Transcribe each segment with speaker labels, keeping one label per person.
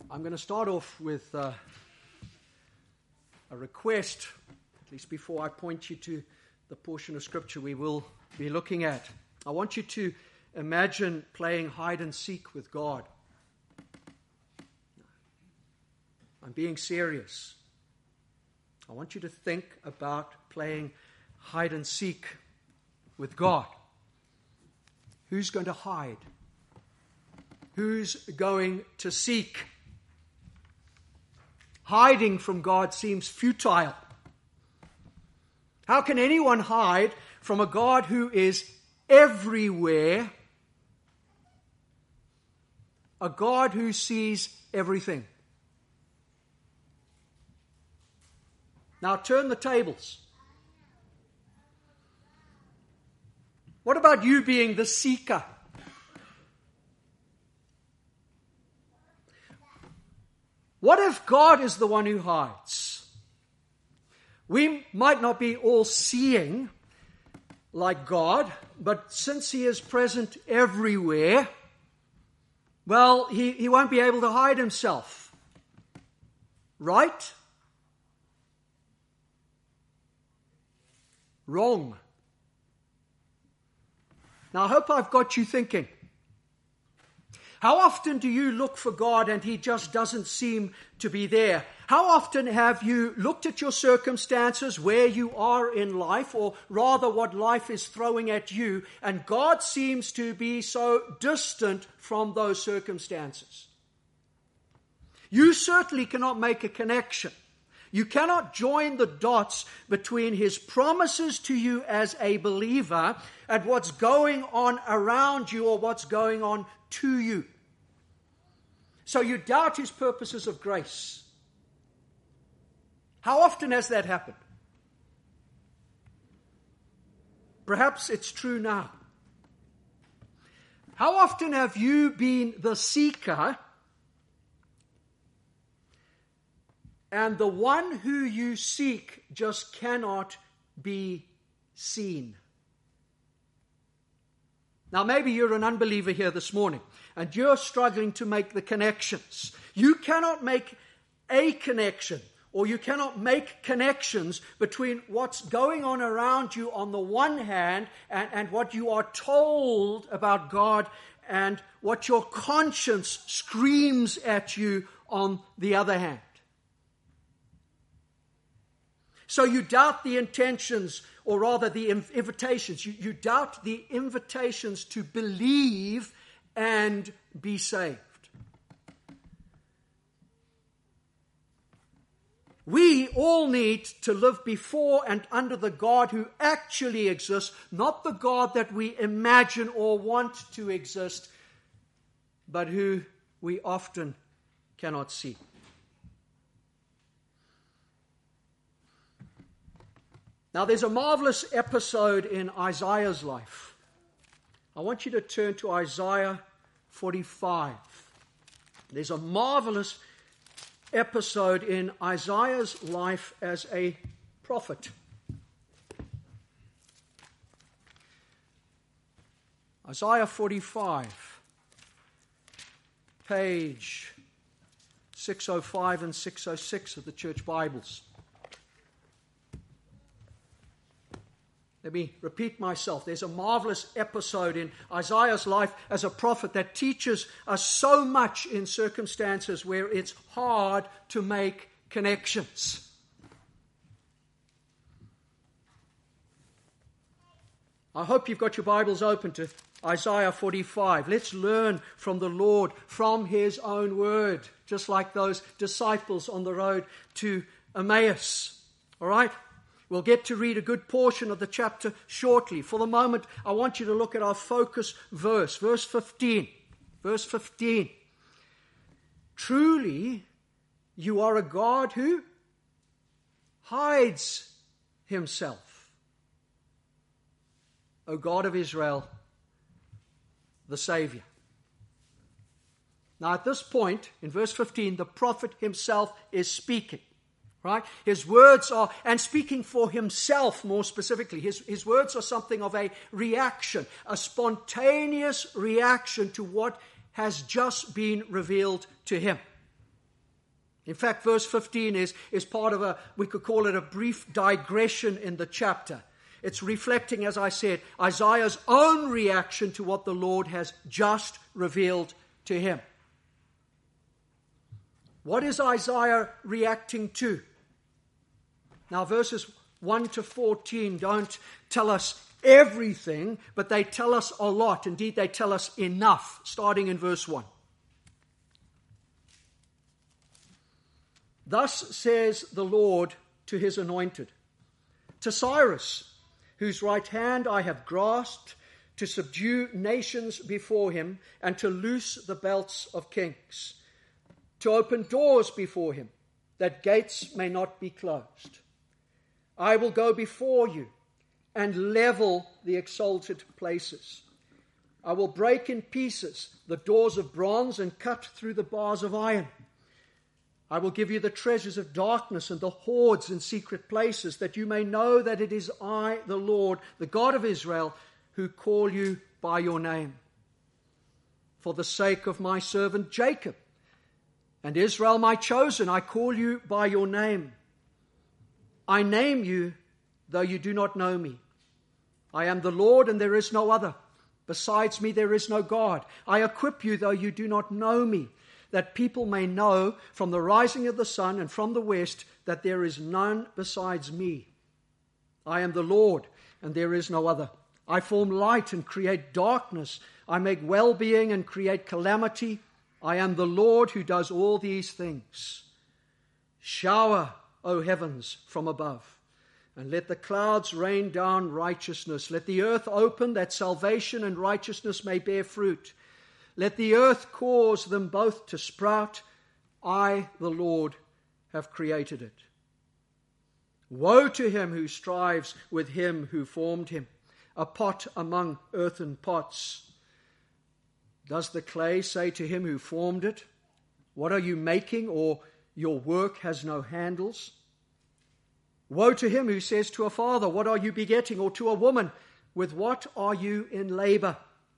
Speaker 1: I'm going to start off with a request, at least before I point you to the portion of Scripture we will be looking at. I want you to imagine playing hide and seek with God. I'm being serious. I want you to think about playing hide and seek with God. Who's going to hide? Who's going to seek? Hiding from God seems futile. How can anyone hide from a God who is everywhere? A God who sees everything. Now turn the tables. What about you being the seeker? What if God is the one who hides? We might not be all seeing like God, but since He is present everywhere, well, He won't be able to hide Himself. Right? Wrong. Now, I hope I've got you thinking. How often do you look for God and He just doesn't seem to be there? How often have you looked at your circumstances, where you are in life, or rather what life is throwing at you, and God seems to be so distant from those circumstances? You certainly cannot make a connection. You cannot join the dots between His promises to you as a believer and what's going on around you or what's going on to you. So you doubt His purposes of grace. How often has that happened? Perhaps it's true now. How often have you been the seeker and the one who you seek just cannot be seen? Now, maybe you're an unbeliever here this morning, and you're struggling to make the connections. You cannot make a connection, or you cannot make connections between what's going on around you on the one hand and what you are told about God and what your conscience screams at you on the other hand. So you doubt the intentions, or rather the invitations. You doubt the invitations to believe and be saved. We all need to live before and under the God who actually exists, not the God that we imagine or want to exist, but who we often cannot see. Now, there's a marvelous episode in Isaiah's life. I want you to turn to Isaiah 45. There's a marvelous episode in Isaiah's life as a prophet. Isaiah 45, page 605 and 606 of the church Bibles. Let me repeat myself. There's a marvelous episode in Isaiah's life as a prophet that teaches us so much in circumstances where it's hard to make connections. I hope you've got your Bibles open to Isaiah 45. Let's learn from the Lord, from His own word, just like those disciples on the road to Emmaus. All right? We'll get to read a good portion of the chapter shortly. For the moment, I want you to look at our focus verse, verse 15. Verse 15. Truly, you are a God who hides Himself. O God of Israel, the Savior. Now at this point, in verse 15, the prophet himself is speaking. Right? His words are, and speaking for himself more specifically, his words are something of a reaction, a spontaneous reaction to what has just been revealed to him. In fact, verse 15 is part of we could call it a brief digression in the chapter. It's reflecting, as I said, Isaiah's own reaction to what the Lord has just revealed to him. What is Isaiah reacting to? Now, verses 1 to 14 don't tell us everything, but they tell us a lot. Indeed, they tell us enough, starting in verse 1. Thus says the Lord to his anointed, to Cyrus, whose right hand I have grasped, to subdue nations before him, and to loose the belts of kings, to open doors before him, that gates may not be closed. I will go before you and level the exalted places. I will break in pieces the doors of bronze and cut through the bars of iron. I will give you the treasures of darkness and the hoards in secret places, that you may know that it is I, the Lord, the God of Israel, who call you by your name. For the sake of my servant Jacob and Israel my chosen, I call you by your name. I name you, though you do not know me. I am the Lord, and there is no other. Besides me there is no God. I equip you, though you do not know me, that people may know from the rising of the sun and from the west that there is none besides me. I am the Lord, and there is no other. I form light and create darkness. I make well-being and create calamity. I am the Lord who does all these things. Shower, O heavens, from above, and let the clouds rain down righteousness. Let the earth open, that salvation and righteousness may bear fruit. Let the earth cause them both to sprout. I, the Lord, have created it. Woe to him who strives with him who formed him, a pot among earthen pots. Does the clay say to him who formed it, what are you making? Or your work has no handles? Woe to him who says to a father, what are you begetting? Or to a woman, with what are you in labor?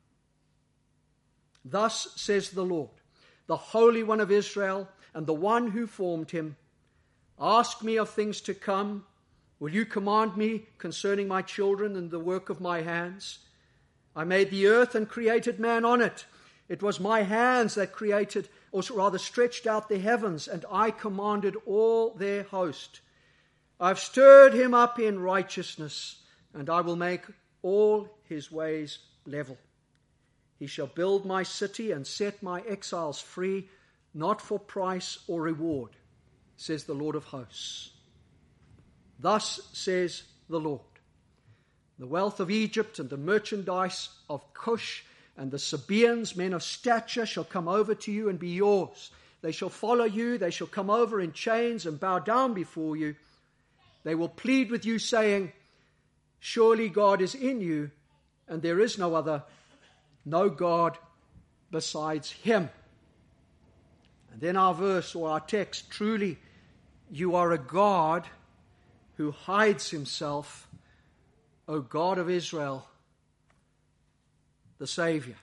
Speaker 1: Thus says the Lord, the Holy One of Israel, and the one who formed him. Ask me of things to come. Will you command me concerning my children and the work of my hands? I made the earth and created man on it. It was my hands that created, or rather stretched out the heavens, and I commanded all their host. I've stirred him up in righteousness, and I will make all his ways level. He shall build my city and set my exiles free, not for price or reward, says the Lord of hosts. Thus says the Lord, the wealth of Egypt and the merchandise of Cush and the Sabaeans, men of stature, shall come over to you and be yours. They shall follow you, they shall come over in chains and bow down before you. They will plead with you, saying, surely God is in you, and there is no other, no God besides him. And then our verse or our text, truly you are a God who hides himself, O God of Israel, the Savior.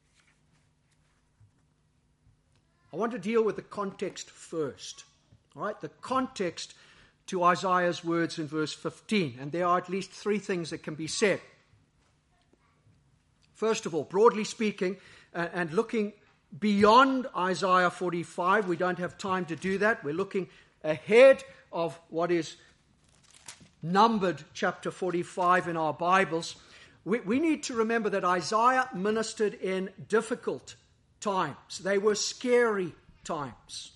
Speaker 1: I want to deal with the context first. All right, the context to Isaiah's words in verse 15. And there are at least three things that can be said. First of all, broadly speaking, and looking beyond Isaiah 45, we don't have time to do that. We're looking ahead of what is numbered chapter 45 in our Bibles. We need to remember that Isaiah ministered in difficult times. They were scary times.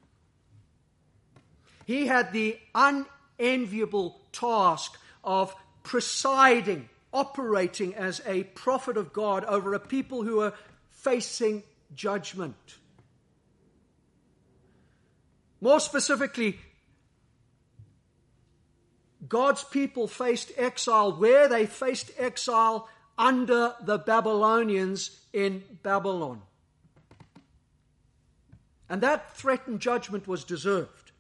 Speaker 1: He had the unenviable task of presiding, operating as a prophet of God over a people who are facing judgment. More specifically, God's people faced exile where they faced exile under the Babylonians in Babylon. And that threatened judgment was deserved.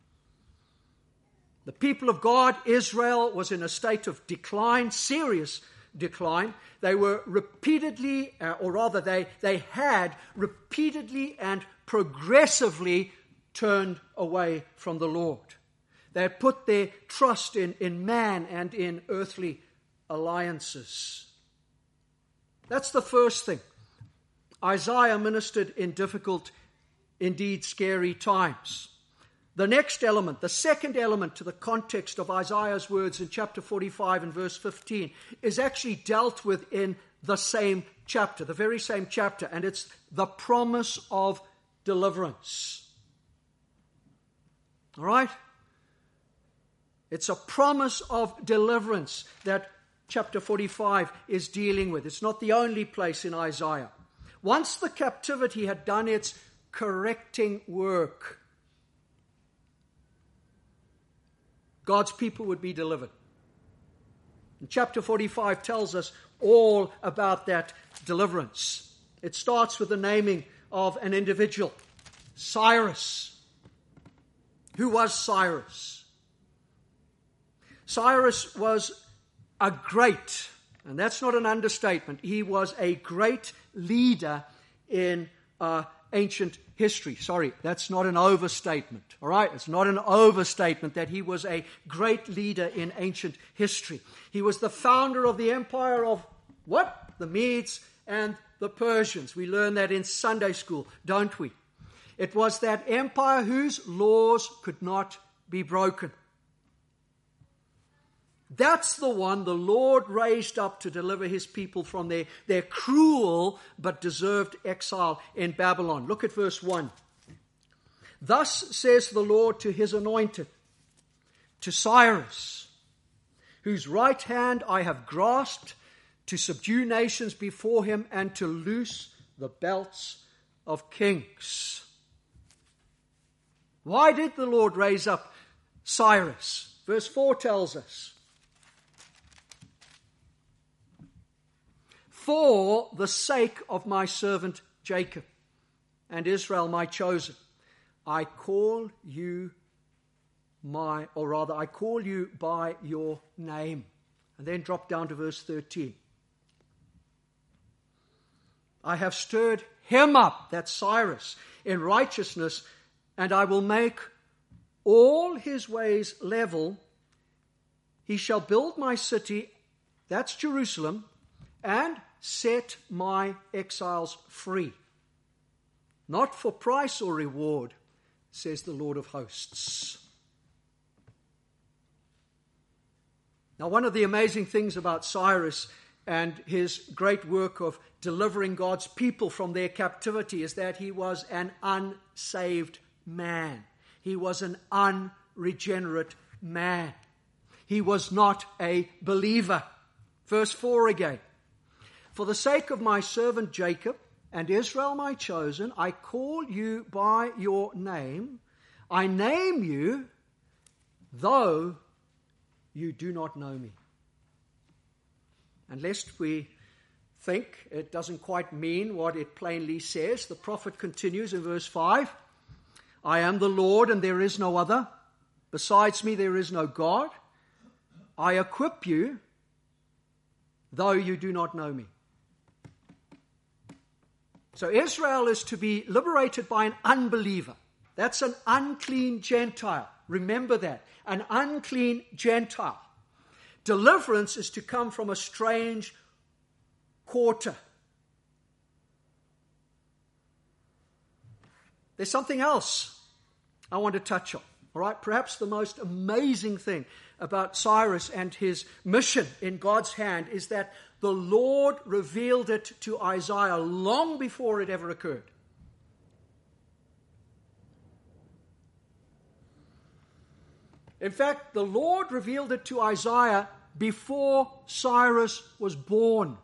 Speaker 1: The people of God, Israel, was in a state of decline, serious decline. They were repeatedly, or rather they had repeatedly and progressively turned away from the Lord. They had put their trust in man and in earthly alliances. That's the first thing. Isaiah ministered in difficult, indeed scary times. The next element, the second element to the context of Isaiah's words in chapter 45 and verse 15 is actually dealt with in the same chapter, the very same chapter, and it's the promise of deliverance. All right? It's a promise of deliverance that chapter 45 is dealing with. It's not the only place in Isaiah. Once the captivity had done its correcting work, God's people would be delivered. And chapter 45 tells us all about that deliverance. It starts with the naming of an individual, Cyrus. Who was Cyrus? Cyrus was a great, and that's not an understatement, he was a great leader in ancient history. Sorry, that's not an overstatement. All right, it's not an overstatement that he was a great leader in ancient history. He was the founder of the empire of what? The Medes and the Persians. We learn that in Sunday school, don't we? It was that empire whose laws could not be broken. That's the one the Lord raised up to deliver his people from their cruel but deserved exile in Babylon. Look at verse 1. Thus says the Lord to his anointed, to Cyrus, whose right hand I have grasped, to subdue nations before him and to loose the belts of kings. Why did the Lord raise up Cyrus? Verse 4 tells us, for the sake of my servant Jacob and Israel, my chosen, I call you by your name. And then drop down to verse 13. I have stirred him up, that's Cyrus, in righteousness, and I will make all his ways level. He shall build my city, that's Jerusalem, and set my exiles free. Not for price or reward, says the Lord of hosts. Now, one of the amazing things about Cyrus and his great work of delivering God's people from their captivity is that he was an unsaved man. He was an unregenerate man. He was not a believer. Verse 4 again. For the sake of my servant Jacob and Israel my chosen, I call you by your name. I name you, though you do not know me. And lest we think it doesn't quite mean what it plainly says, the prophet continues in verse 5. I am the Lord and there is no other. Besides me there is no God. I equip you, though you do not know me. So Israel is to be liberated by an unbeliever. That's an unclean Gentile. Remember that. An unclean Gentile. Deliverance is to come from a strange quarter. There's something else I want to touch on. All right, perhaps the most amazing thing about Cyrus and his mission in God's hand is that the Lord revealed it to Isaiah long before it ever occurred. In fact, the Lord revealed it to Isaiah before Cyrus was born.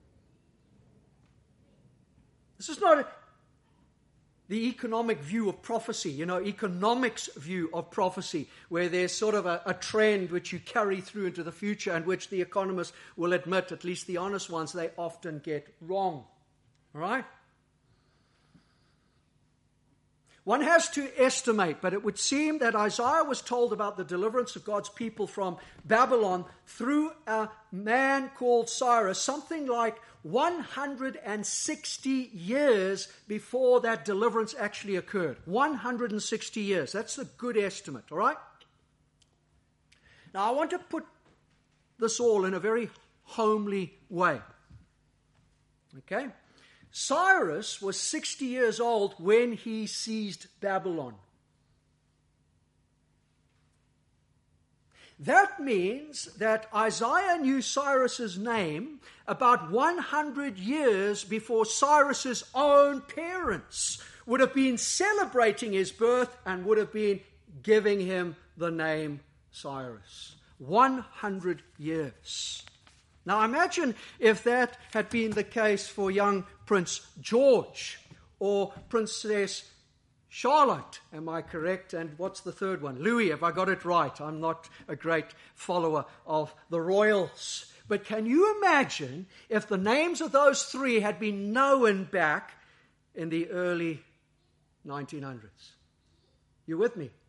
Speaker 1: This is not the economic view of prophecy, economics view of prophecy, where there's sort of a trend which you carry through into the future and which the economists will admit, at least the honest ones, they often get wrong. All right? One has to estimate, but it would seem that Isaiah was told about the deliverance of God's people from Babylon through a man called Cyrus, something like 160 years before that deliverance actually occurred. 160 years. That's a good estimate, all right? Now, I want to put this all in a very homely way. Okay? Cyrus was 60 years old when he seized Babylon. That means that Isaiah knew Cyrus's name about 100 years before Cyrus's own parents would have been celebrating his birth and would have been giving him the name Cyrus. 100 years. Now imagine if that had been the case for young Prince George or Princess Charlotte. Am I correct? And what's the third one? Louis, have I got it right? I'm not a great follower of the royals. But can you imagine if the names of those three had been known back in the early 1900s? You with me?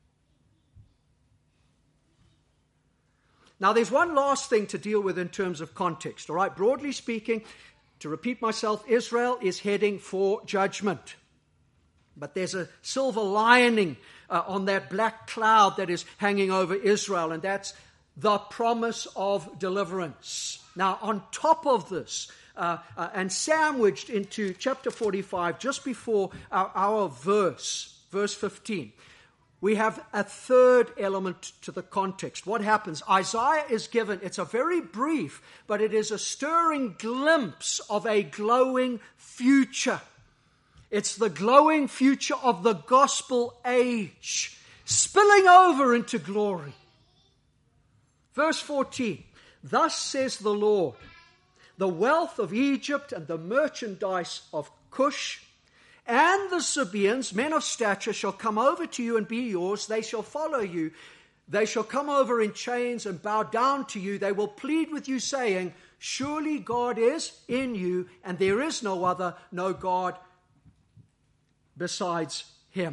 Speaker 1: Now, there's one last thing to deal with in terms of context, all right? Broadly speaking, to repeat myself, Israel is heading for judgment. But there's a silver lining on that black cloud that is hanging over Israel, and that's the promise of deliverance. Now, on top of this, and sandwiched into chapter 45, just before our verse 15, we have a third element to the context. What happens? Isaiah is given, it's a very brief, but it is a stirring glimpse of a glowing future. It's the glowing future of the gospel age, spilling over into glory. Verse 14, thus says the Lord, the wealth of Egypt and the merchandise of Cush and the Sabaeans, men of stature, shall come over to you and be yours. They shall follow you. They shall come over in chains and bow down to you. They will plead with you, saying, surely God is in you, and there is no other, no God besides him.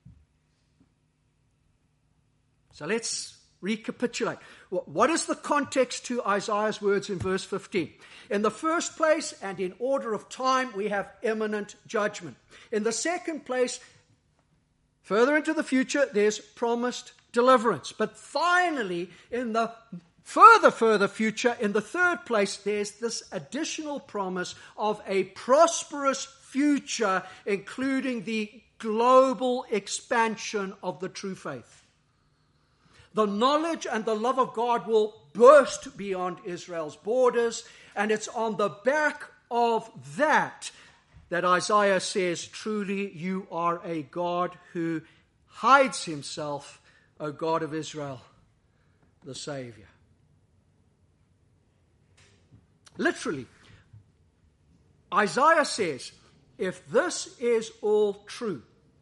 Speaker 1: So let's recapitulate. What is the context to Isaiah's words in verse 15? In the first place, and in order of time, we have imminent judgment. In the second place, further into the future, there's promised deliverance. But finally, in the further future, in the third place, there's this additional promise of a prosperous future, including the global expansion of the true faith. The knowledge and the love of God will burst beyond Israel's borders, and it's on the back of that Isaiah says, truly you are a God who hides himself, O God of Israel, the Savior. Literally, Isaiah says, if this is all true,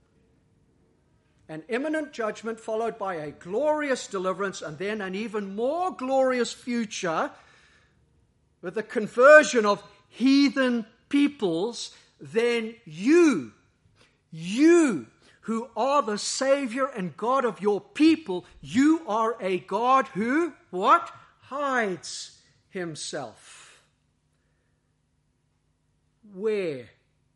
Speaker 1: an imminent judgment followed by a glorious deliverance and then an even more glorious future with the conversion of heathen peoples, then you who are the Savior and God of your people, you are a God who, what? Hides himself. Where?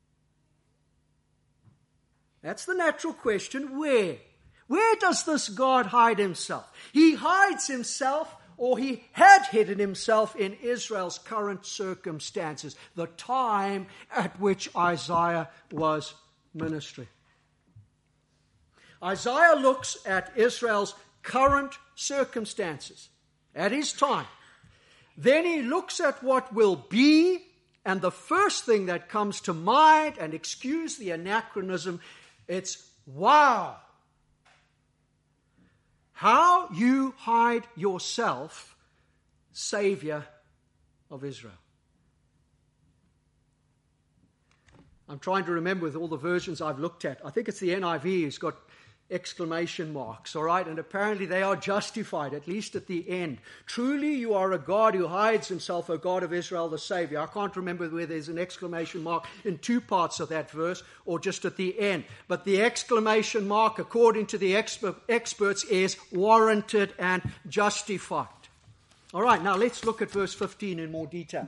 Speaker 1: That's the natural question. Where? Where does this God hide himself? He hides himself, or he had hidden himself in Israel's current circumstances, the time at which Isaiah was ministering. Isaiah looks at Israel's current circumstances at his time. Then he looks at what will be, and the first thing that comes to mind, and excuse the anachronism, it's wow. How you hide yourself, Savior of Israel. I'm trying to remember with all the versions I've looked at. I think it's the NIV who's got exclamation marks, all right? And apparently they are justified, at least at the end. Truly you are a God who hides himself, O God of Israel, the Savior. I can't remember whether there's an exclamation mark in two parts of that verse or just at the end. But the exclamation mark, according to the experts, is warranted and justified. All right, now let's look at verse 15 in more detail.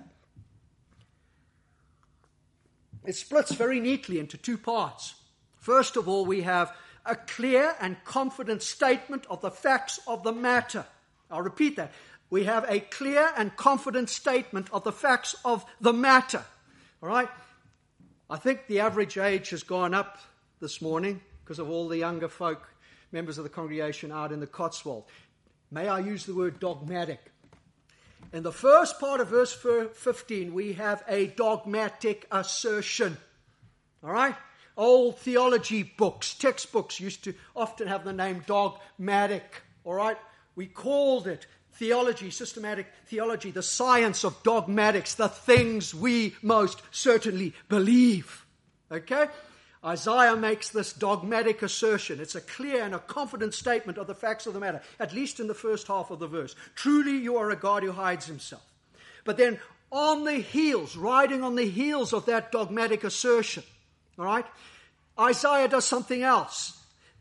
Speaker 1: It splits very neatly into two parts. First of all, we have a clear and confident statement of the facts of the matter. I'll repeat that. We have a clear and confident statement of the facts of the matter. All right? I think the average age has gone up this morning because of all the younger folk, members of the congregation out in the Cotswold. May I use the word dogmatic? In the first part of verse 15, we have a dogmatic assertion. All right? Old theology books, textbooks used to often have the name dogmatic. All right? We called it theology, systematic theology, the science of dogmatics, the things we most certainly believe. Okay? Isaiah makes this dogmatic assertion. It's a clear and a confident statement of the facts of the matter, at least in the first half of the verse. Truly you are a God who hides himself. But then on the heels, riding on the heels of that dogmatic assertion, all right, Isaiah does something else.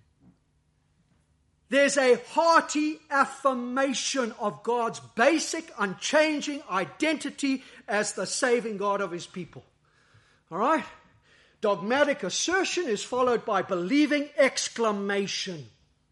Speaker 1: There's a hearty affirmation of God's basic, unchanging identity as the saving God of his people. All right? Dogmatic assertion is followed by believing exclamation.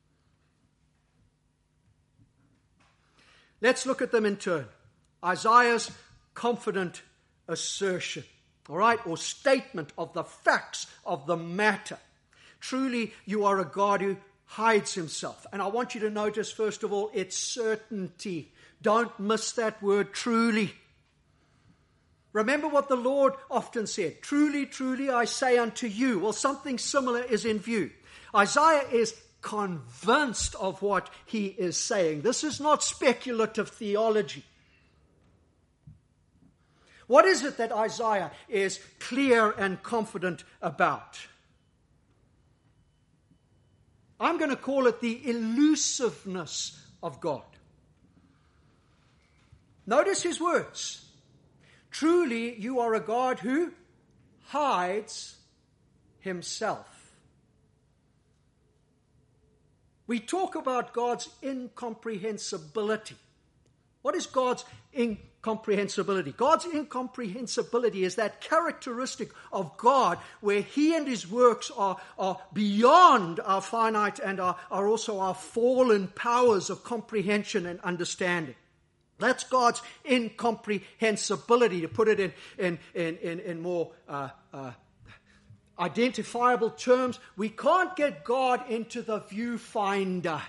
Speaker 1: Let's look at them in turn. Isaiah's confident assertion, all right, or statement of the facts of the matter. Truly, you are a God who hides himself. And I want you to notice, first of all, its certainty. Don't miss that word, truly. Remember what the Lord often said, truly, truly, I say unto you. Well, something similar is in view. Isaiah is convinced of what he is saying. This is not speculative theology. What is it that Isaiah is clear and confident about? I'm going to call it the elusiveness of God. Notice his words. Truly, you are a God who hides himself. We talk about God's incomprehensibility. What is God's incomprehensibility? God's incomprehensibility is that characteristic of God where he and his works are beyond our finite and are also our fallen powers of comprehension and understanding. That's God's incomprehensibility. To put it in more identifiable terms, we can't get God into the viewfinder.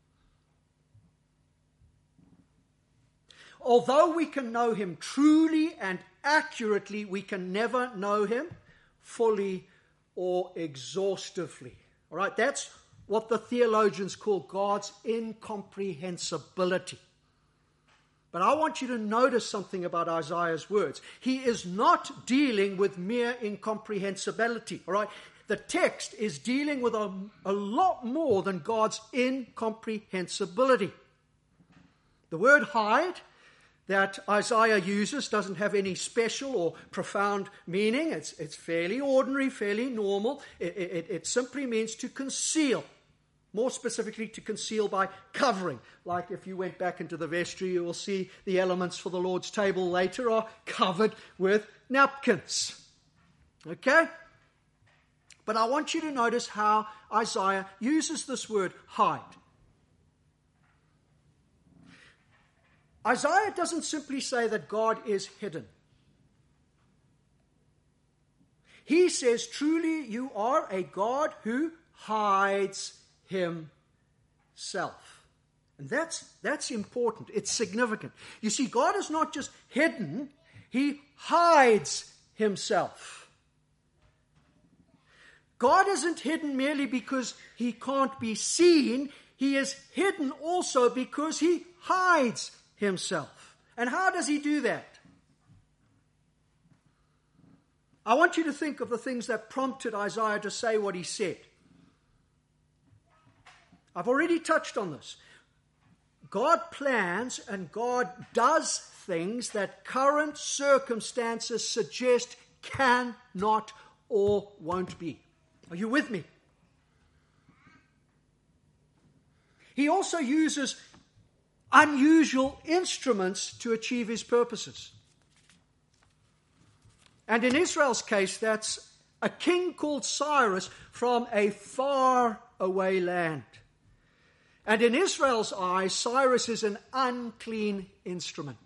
Speaker 1: Although we can know him truly and accurately, we can never know him fully or exhaustively. All right, that's what the theologians call God's incomprehensibility. But I want you to notice something about Isaiah's words. He is not dealing with mere incomprehensibility. All right, the text is dealing with a lot more than God's incomprehensibility. The word hide that Isaiah uses doesn't have any special or profound meaning. It's fairly ordinary, fairly normal. It simply means to conceal. More specifically, to conceal by covering. Like if you went back into the vestry, you will see the elements for the Lord's table later are covered with napkins. Okay? But I want you to notice how Isaiah uses this word hide. Isaiah doesn't simply say that God is hidden. He says, truly you are a God who hides himself. And that's important. It's significant. You see, God is not just hidden, he hides himself. God isn't hidden merely because he can't be seen. He is hidden also because he hides himself. And how does he do that? I want you to think of the things that prompted Isaiah to say what he said. I've already touched on this. God plans and God does things that current circumstances suggest cannot or won't be. Are you with me? He also uses unusual instruments to achieve his purposes. And in Israel's case, that's a king called Cyrus from a far away land. And in Israel's eyes, Cyrus is an unclean instrument,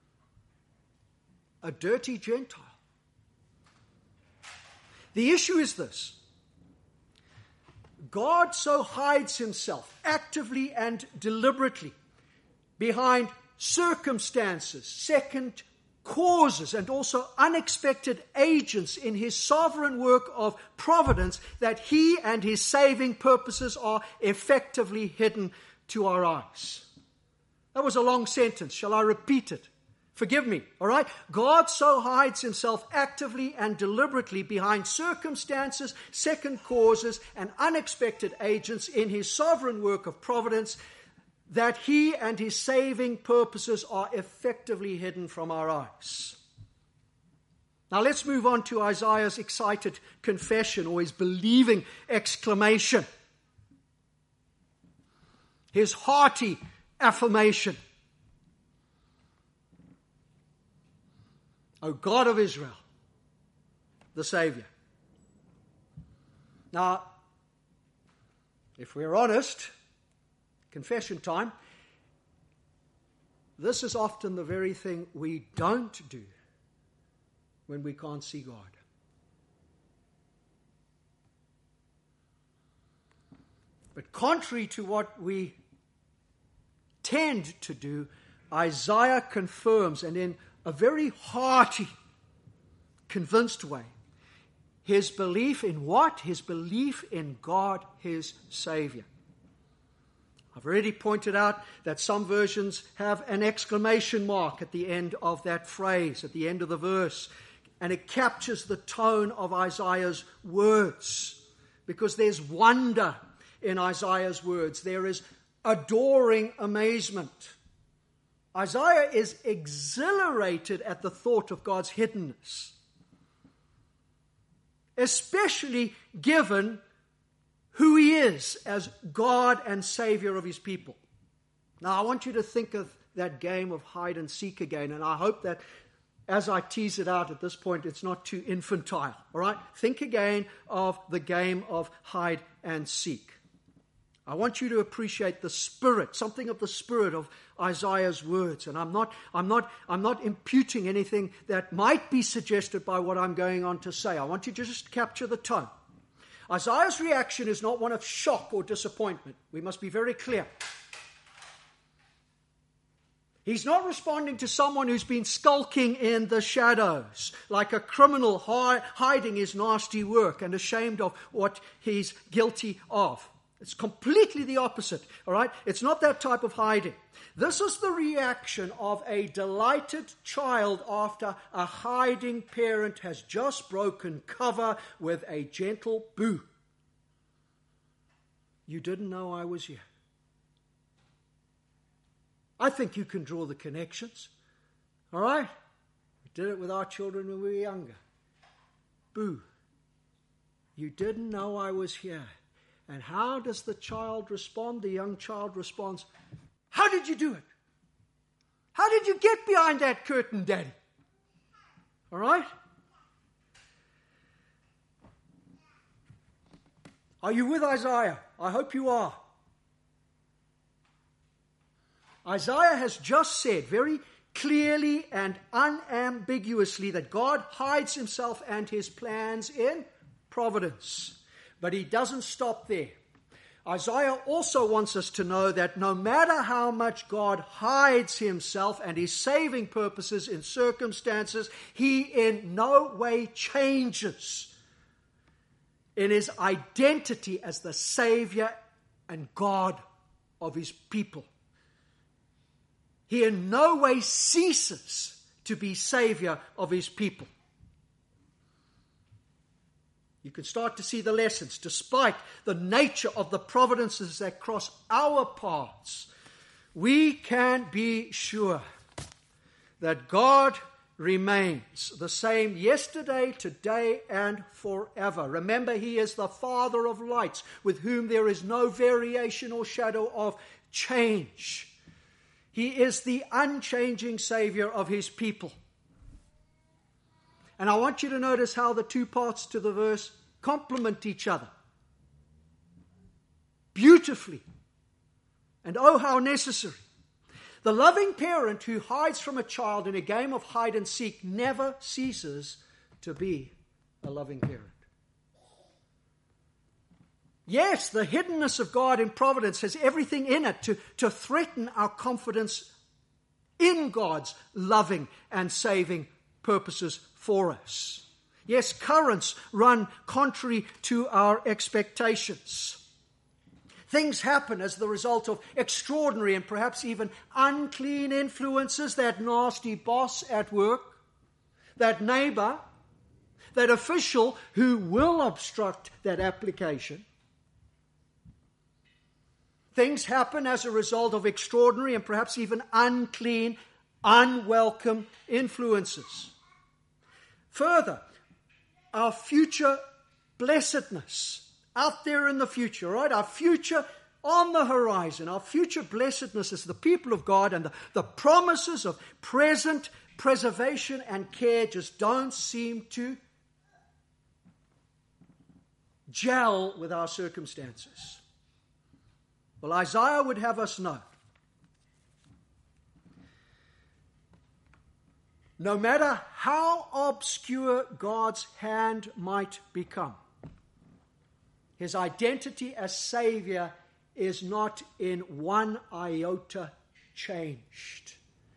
Speaker 1: a dirty Gentile. The issue is this. God so hides himself actively and deliberately behind circumstances, second causes, and also unexpected agents in his sovereign work of providence that he and his saving purposes are effectively hidden to our eyes. That was a long sentence. Shall I repeat it? Forgive me, all right? God so hides himself actively and deliberately behind circumstances, second causes, and unexpected agents in his sovereign work of providence that he and his saving purposes are effectively hidden from our eyes. Now let's move on to Isaiah's excited confession, or his believing exclamation. His hearty affirmation. O God of Israel, the Savior. Now, if we're honest, confession time, this is often the very thing we don't do when we can't see God. But contrary to what we tend to do, Isaiah confirms, and in a very hearty, convinced way, his belief in what? His belief in God, his Savior. I've already pointed out that some versions have an exclamation mark at the end of that phrase, at the end of the verse, and it captures the tone of Isaiah's words, because there's wonder in Isaiah's words. There is adoring amazement. Isaiah is exhilarated at the thought of God's hiddenness, especially given who he is as God and Savior of his people. Now, I want you to think of that game of hide and seek again, and I hope that as I tease it out at this point, it's not too infantile, all right? Think again of the game of hide and seek. I want you to appreciate the spirit, something of the spirit of Isaiah's words. And I'm not imputing anything that might be suggested by what I'm going on to say. I want you to just capture the tone. Isaiah's reaction is not one of shock or disappointment. We must be very clear. He's not responding to someone who's been skulking in the shadows, like a criminal hiding his nasty work and ashamed of what he's guilty of. It's completely the opposite, all right? It's not that type of hiding. This is the reaction of a delighted child after a hiding parent has just broken cover with a gentle boo. You didn't know I was here. I think you can draw the connections, all right? We did it with our children when we were younger. Boo. You didn't know I was here. And how does the child respond? The young child responds, how did you do it? How did you get behind that curtain, Daddy? All right? Are you with Isaiah? I hope you are. Isaiah has just said very clearly and unambiguously that God hides himself and his plans in providence. But he doesn't stop there. Isaiah also wants us to know that no matter how much God hides himself and his saving purposes in circumstances, he in no way changes in his identity as the Savior and God of his people. He in no way ceases to be Savior of his people. You can start to see the lessons. Despite the nature of the providences that cross our paths, we can be sure that God remains the same yesterday, today, and forever. Remember, He is the Father of lights, with whom there is no variation or shadow of change. He is the unchanging Savior of His people. And I want you to notice how the two parts to the verse complement each other beautifully. And oh, how necessary. The loving parent who hides from a child in a game of hide and seek never ceases to be a loving parent. Yes, the hiddenness of God in providence has everything in it to threaten our confidence in God's loving and saving purposes for us. Yes, currents run contrary to our expectations. Things happen as the result of extraordinary and perhaps even unclean influences. That nasty boss at work, that neighbor, that official who will obstruct that application. Things happen as a result of extraordinary and perhaps even unclean, unwelcome influences. Further, our future blessedness out there in the future, right? Our future on the horizon, our future blessedness as the people of God, and the promises of present preservation and care just don't seem to gel with our circumstances. Well, Isaiah would have us know, no matter how obscure God's hand might become, His identity as Savior is not in one iota changed.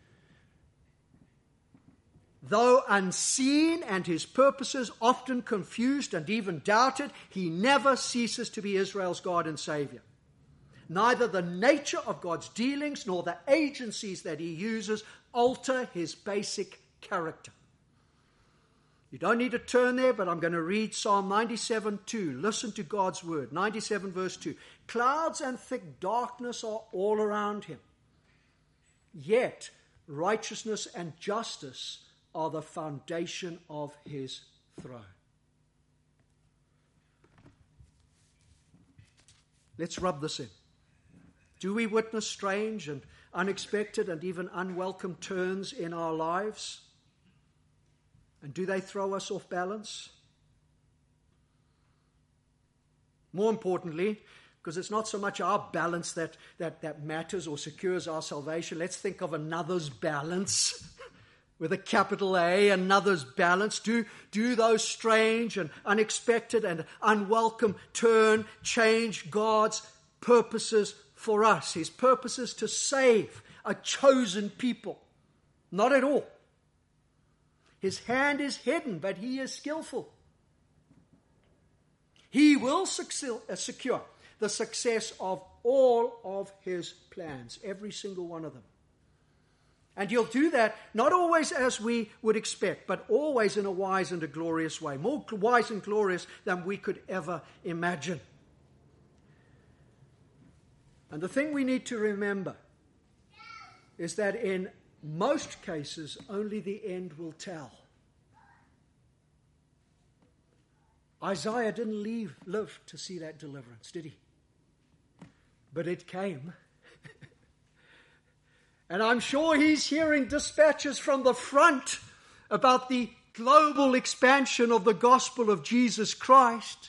Speaker 1: Though unseen and His purposes often confused and even doubted, He never ceases to be Israel's God and Savior. Neither the nature of God's dealings nor the agencies that He uses alter His basic character. You don't need to turn there, but I'm going to read Psalm 97:2. Listen to God's word. 97 verse 2. Clouds and thick darkness are all around Him. Yet righteousness and justice are the foundation of His throne. Let's rub this in. Do we witness strange and unexpected and even unwelcome turns in our lives? And do they throw us off balance? More importantly, because it's not so much our balance that matters or secures our salvation, let's think of another's balance with a capital A, another's balance. Do those strange and unexpected and unwelcome turn change God's purposes for us? His purposes to save a chosen people? Not at all. His hand is hidden, but He is skillful. He will secure the success of all of His plans, every single one of them. And He'll do that not always as we would expect, but always in a wise and a glorious way, more wise and glorious than we could ever imagine. And the thing we need to remember is that in most cases, only the end will tell. Isaiah didn't live to see that deliverance, did he? But it came. And I'm sure he's hearing dispatches from the front about the global expansion of the gospel of Jesus Christ.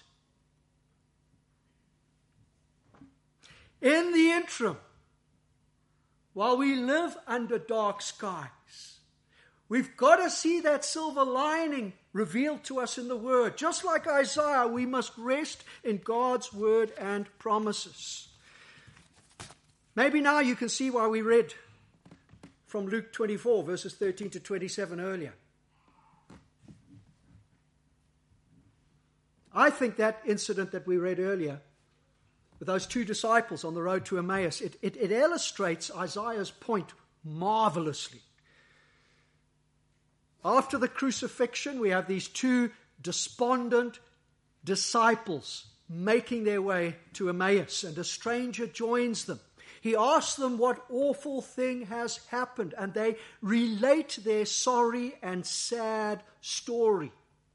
Speaker 1: In the interim, while we live under dark skies, we've got to see that silver lining revealed to us in the Word. Just like Isaiah, we must rest in God's Word and promises. Maybe now you can see why we read from Luke 24, verses 13 to 27 earlier. I think that incident that we read earlier, with those two disciples on the road to Emmaus, it illustrates Isaiah's point marvelously. After the crucifixion, we have these two despondent, disciples making their way to Emmaus, and a stranger joins them. He asks them what awful thing has happened, and they relate their sorry and sad story.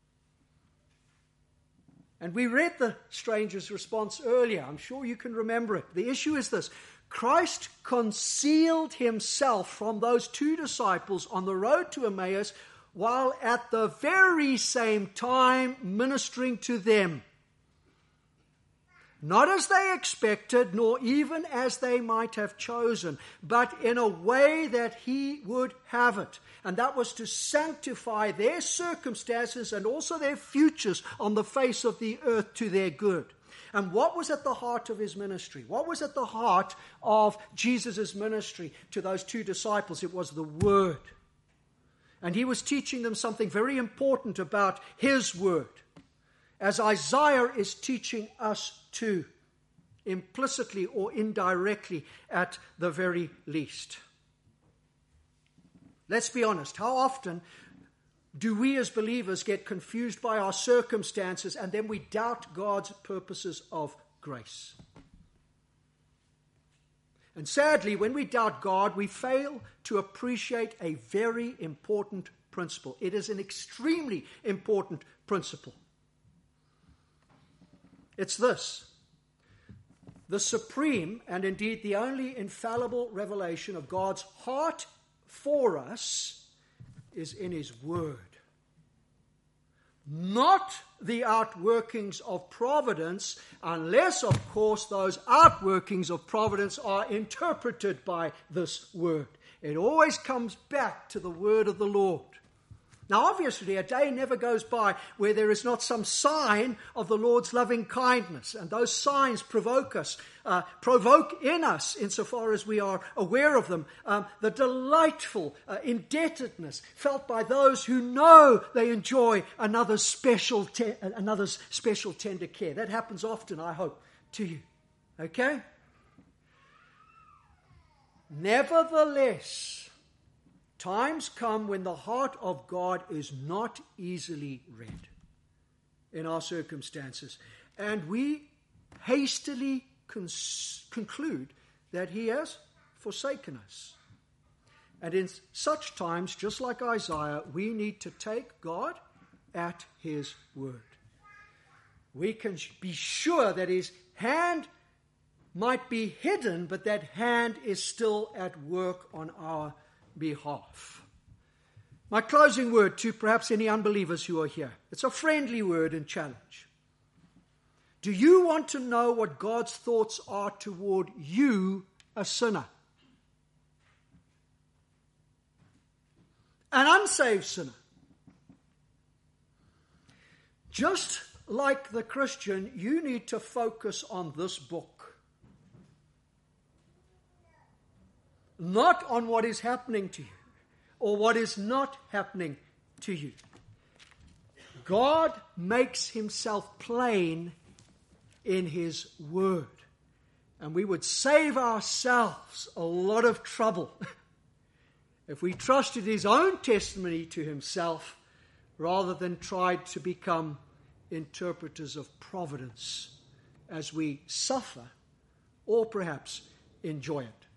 Speaker 1: And we read the stranger's response earlier. I'm sure you can remember it. The issue is this: Christ concealed himself from those two disciples on the road to Emmaus, while at the very same time ministering to them. Not as they expected, nor even as they might have chosen, but in a way that he would have it. And that was to sanctify their circumstances and also their futures on the face of the earth to their good. And what was at the heart of his ministry? What was at the heart of Jesus' ministry to those two disciples? It was the Word. And he was teaching them something very important about his Word, as Isaiah is teaching us too, implicitly or indirectly at the very least. Let's be honest. How often do we as believers get confused by our circumstances and then we doubt God's purposes of grace? And sadly, when we doubt God, we fail to appreciate a very important principle. It is an extremely important principle. It's this: the supreme and indeed the only infallible revelation of God's heart for us is in his Word. Not the outworkings of providence, unless, of course, those outworkings of providence are interpreted by this Word. It always comes back to the Word of the Lord. Now, obviously, a day never goes by where there is not some sign of the Lord's loving kindness, and those signs provoke in us, insofar as we are aware of them, the delightful indebtedness felt by those who know they enjoy another's special tender care. That happens often, I hope, to you. Okay? Nevertheless, times come when the heart of God is not easily read in our circumstances, and we hastily conclude that he has forsaken us. And in such times, just like Isaiah, we need to take God at his word. We can be sure that his hand might be hidden, but that hand is still at work on our behalf. My closing word to perhaps any unbelievers who are here. It's a friendly word and challenge. Do you want to know what God's thoughts are toward you, a sinner? An unsaved sinner. Just like the Christian, you need to focus on this book. Not on what is happening to you or what is not happening to you. God makes himself plain in his word. And we would save ourselves a lot of trouble if we trusted his own testimony to himself rather than tried to become interpreters of providence as we suffer or perhaps enjoy it.